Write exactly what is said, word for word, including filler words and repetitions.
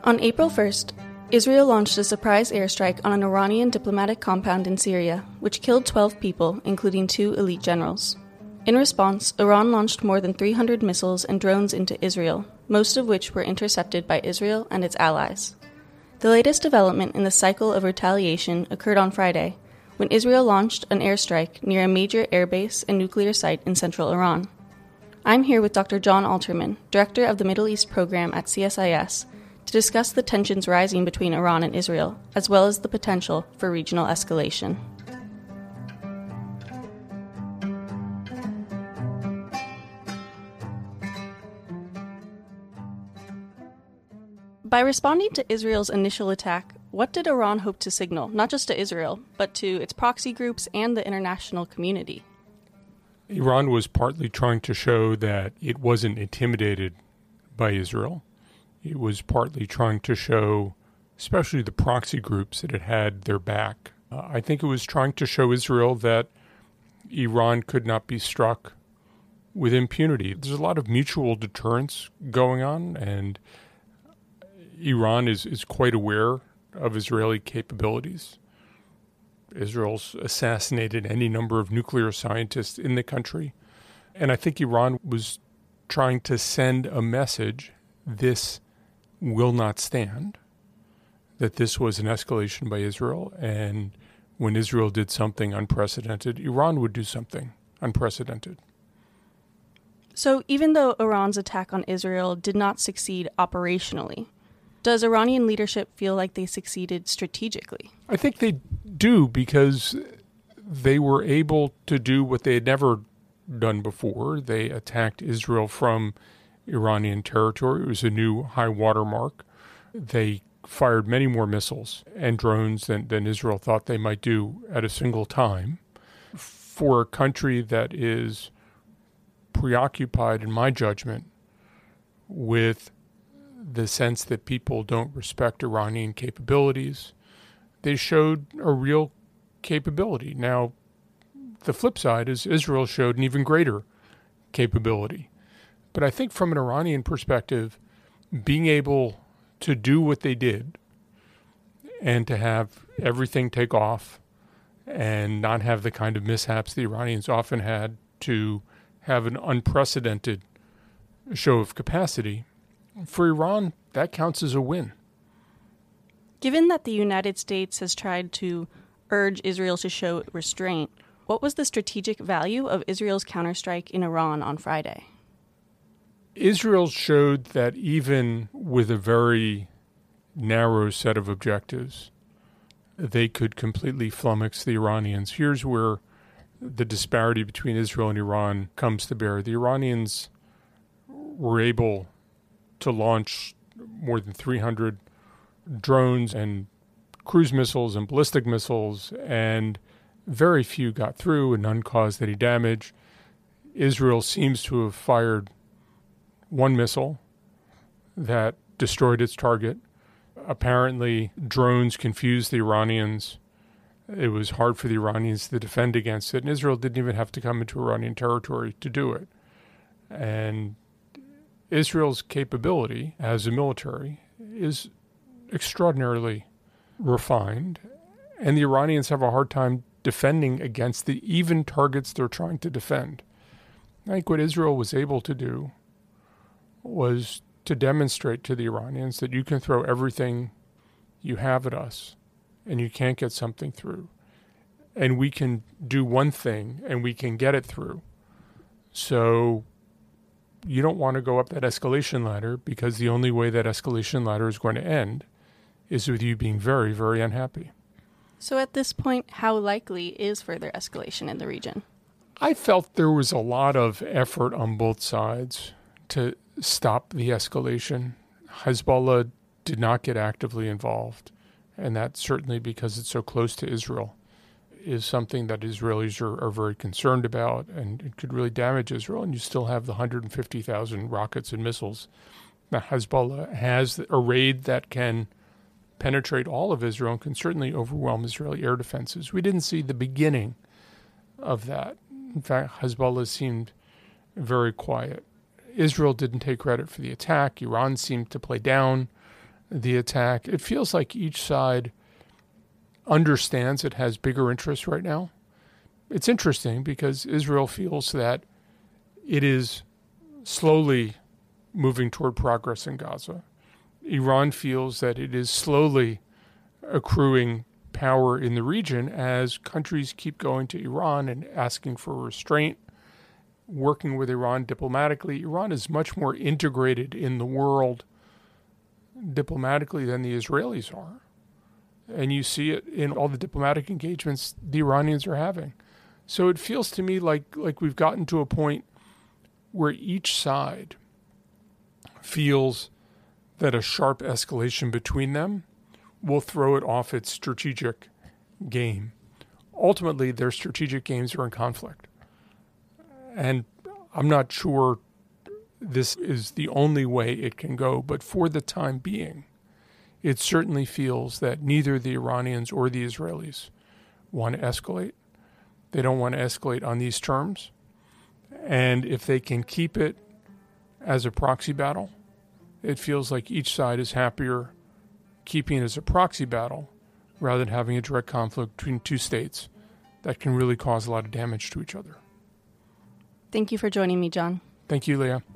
On April first, Israel launched a surprise airstrike on an Iranian diplomatic compound in Syria, which killed twelve people, including two elite generals. In response, Iran launched more than three hundred missiles and drones into Israel, most of which were intercepted by Israel and its allies. The latest development in the cycle of retaliation occurred on Friday, when Israel launched an airstrike near a major airbase and nuclear site in central Iran. I'm here with Doctor John Alterman, Director of the Middle East Program at C S I S, to discuss the tensions rising between Iran and Israel, as well as the potential for regional escalation. By responding to Israel's initial attack, what did Iran hope to signal, not just to Israel, but to its proxy groups and the international community? Iran was partly trying to show that it wasn't intimidated by Israel. It was partly trying to show, especially the proxy groups, that it had their back. Uh, I think it was trying to show Israel that Iran could not be struck with impunity. There's a lot of mutual deterrence going on, and Iran is, is quite aware of Israeli capabilities. Israel's assassinated any number of nuclear scientists in the country. And I think Iran was trying to send a message: this will not stand, that this was an escalation by Israel, and when Israel did something unprecedented, Iran would do something unprecedented. So even though Iran's attack on Israel did not succeed operationally, does Iranian leadership feel like they succeeded strategically? I think they do, because they were able to do what they had never done before. They attacked Israel from Iranian territory. It was a new high watermark. They fired many more missiles and drones than, than Israel thought they might do at a single time. For a country that is preoccupied, in my judgment, with the sense that people don't respect Iranian capabilities, they showed a real capability. Now, the flip side is Israel showed an even greater capability. But I think from an Iranian perspective, being able to do what they did and to have everything take off and not have the kind of mishaps the Iranians often had, to have an unprecedented show of capacity, for Iran, that counts as a win. Given that the United States has tried to urge Israel to show restraint, what was the strategic value of Israel's counterstrike in Iran on Friday? Israel showed that even with a very narrow set of objectives, they could completely flummox the Iranians. Here's where the disparity between Israel and Iran comes to bear. The Iranians were able to launch more than three hundred drones and cruise missiles and ballistic missiles, and very few got through and none caused any damage. Israel seems to have fired one missile that destroyed its target. Apparently, drones confused the Iranians. It was hard for the Iranians to defend against it, and Israel didn't even have to come into Iranian territory to do it. And Israel's capability as a military is extraordinarily refined, and the Iranians have a hard time defending against the even targets they're trying to defend. I think what Israel was able to do was to demonstrate to the Iranians that you can throw everything you have at us and you can't get something through. And we can do one thing and we can get it through. So you don't want to go up that escalation ladder, because the only way that escalation ladder is going to end is with you being very, very unhappy. So at this point, how likely is further escalation in the region? I felt there was a lot of effort on both sides to stop the escalation. Hezbollah did not get actively involved, and that's certainly because it's so close to Israel, is something that Israelis are, are very concerned about, and it could really damage Israel. And you still have the one hundred fifty thousand rockets and missiles that Hezbollah has, a raid that can penetrate all of Israel and can certainly overwhelm Israeli air defenses. We didn't see the beginning of that. In fact, Hezbollah seemed very quiet. Israel didn't take credit for the attack. Iran seemed to play down the attack. It feels like each side understands it has bigger interests right now. It's interesting because Israel feels that it is slowly moving toward progress in Gaza. Iran feels that it is slowly accruing power in the region as countries keep going to Iran and asking for restraint, working with Iran diplomatically. Iran is much more integrated in the world diplomatically than the Israelis are. And you see it in all the diplomatic engagements the Iranians are having. So it feels to me like, like we've gotten to a point where each side feels that a sharp escalation between them will throw it off its strategic game. Ultimately, their strategic games are in conflict. And I'm not sure this is the only way it can go, but for the time being, it certainly feels that neither the Iranians or the Israelis want to escalate. They don't want to escalate on these terms. And if they can keep it as a proxy battle, it feels like each side is happier keeping it as a proxy battle rather than having a direct conflict between two states that can really cause a lot of damage to each other. Thank you for joining me, John. Thank you, Leah.